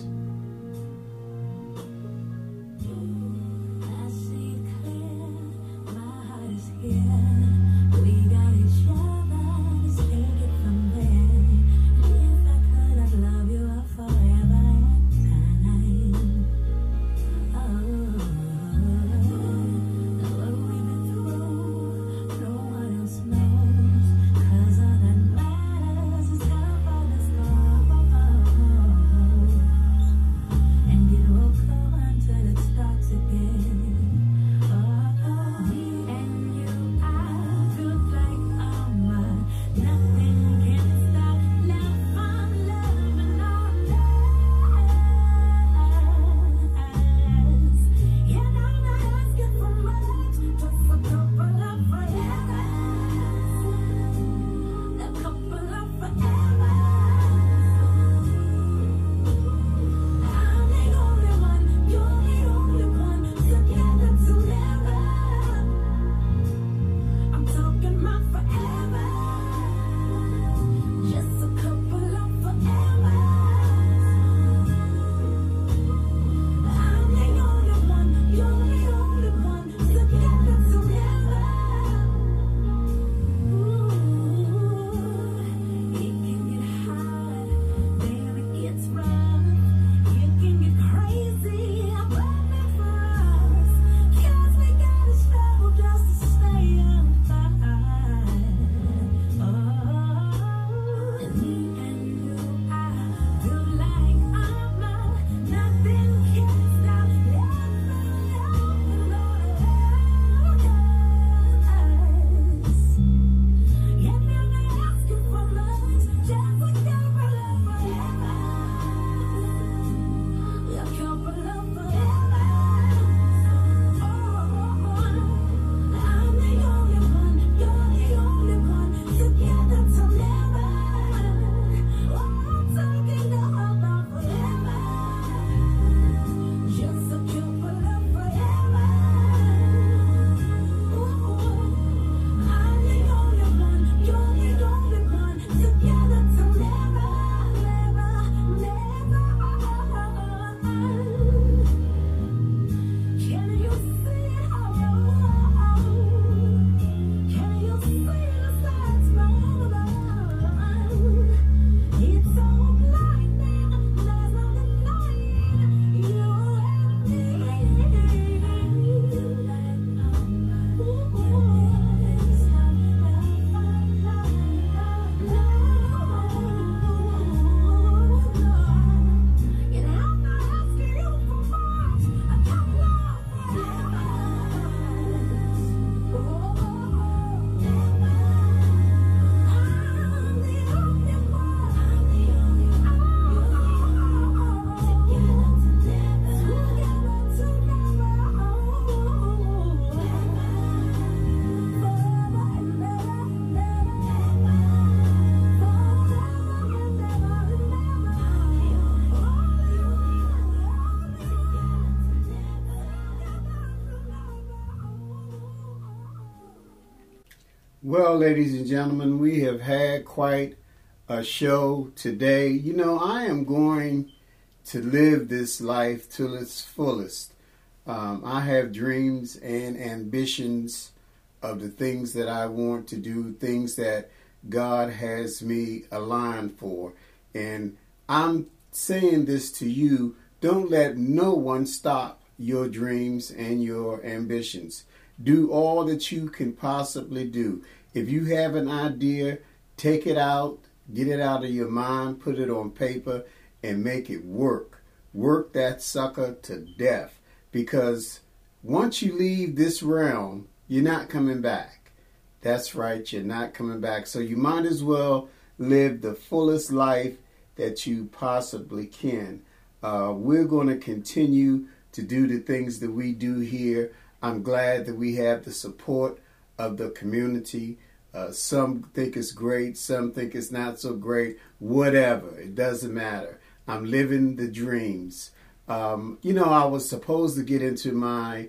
Speaker 1: Well, ladies and gentlemen, we have had quite a show today. You know, I am going to live this life till its fullest. I have dreams and ambitions of the things that I want to do, things that God has me aligned for. And I'm saying this to you, don't let no one stop your dreams and your ambitions. Do all that you can possibly do. If you have an idea, take it out, get it out of your mind, put it on paper, and make it work. Work that sucker to death. Because once you leave this realm, you're not coming back. That's right, you're not coming back. So you might as well live the fullest life that you possibly can. We're going to continue to do the things that we do here. I'm glad that we have the support of the community. Some think it's great, some think it's not so great. Whatever, it doesn't matter. I'm living the dreams. You know, I was supposed to get into my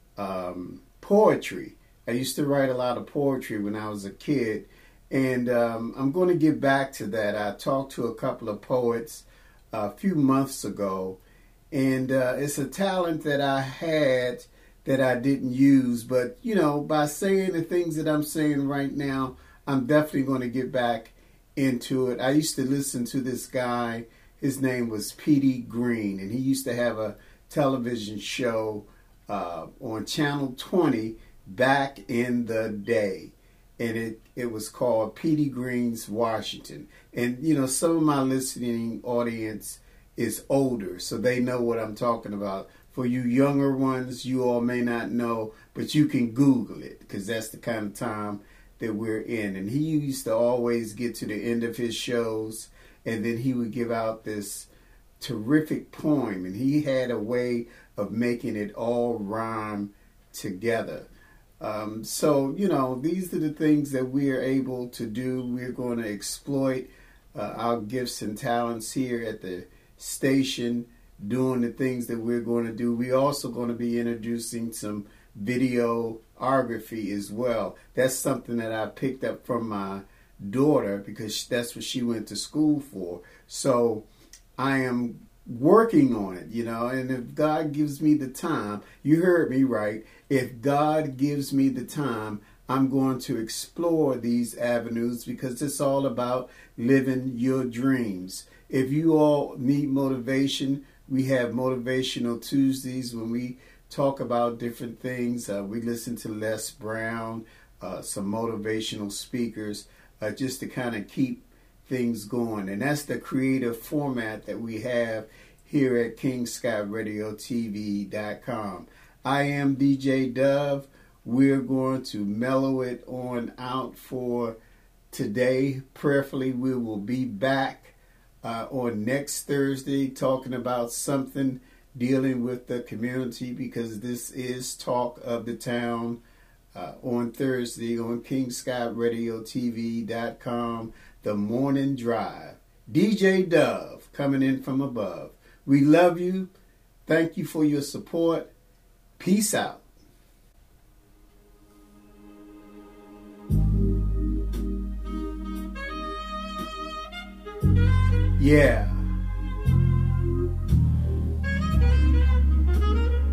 Speaker 1: poetry. I used to write a lot of poetry when I was a kid, and I'm going to get back to that. I talked to a couple of poets a few months ago, and it's a talent that I had that I didn't use. But, you know, by saying the things that I'm saying right now, I'm definitely going to get back into it. I used to listen to this guy. His name was Petey Green, and he used to have a television show on Channel 20 back in the day. And it was called Petey Green's Washington. And, you know, some of my listening audience is older, so they know what I'm talking about. For you younger ones, you all may not know, but you can Google it, because that's the kind of time that we're in. And he used to always get to the end of his shows, and then he would give out this terrific poem, and he had a way of making it all rhyme together. So, you know, these are the things that we are able to do. We're going to exploit our gifts and talents here at the station, doing the things that we're going to do. We're also going to be introducing some videography as well. That's something that I picked up from my daughter, because that's what she went to school for. So I am working on it, you know, and if God gives me the time, you heard me right, if God gives me the time, I'm going to explore these avenues, because it's all about living your dreams. If you all need motivation, we have Motivational Tuesdays when we talk about different things. We listen to Les Brown, some motivational speakers, just to kind of keep things going. And that's the creative format that we have here at KingScottRadioTV.com. I am DJ Dove. We're going to mellow it on out for today. Prayerfully, we will be back on next Thursday talking about something dealing with the community, because this is Talk of the Town on Thursday on KingScottRadioTV.com. The Morning Drive. DJ Dove coming in from above. We love you. Thank you for your support. Peace out. Yeah.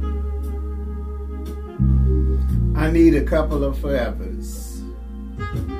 Speaker 1: I need a couple of forevers.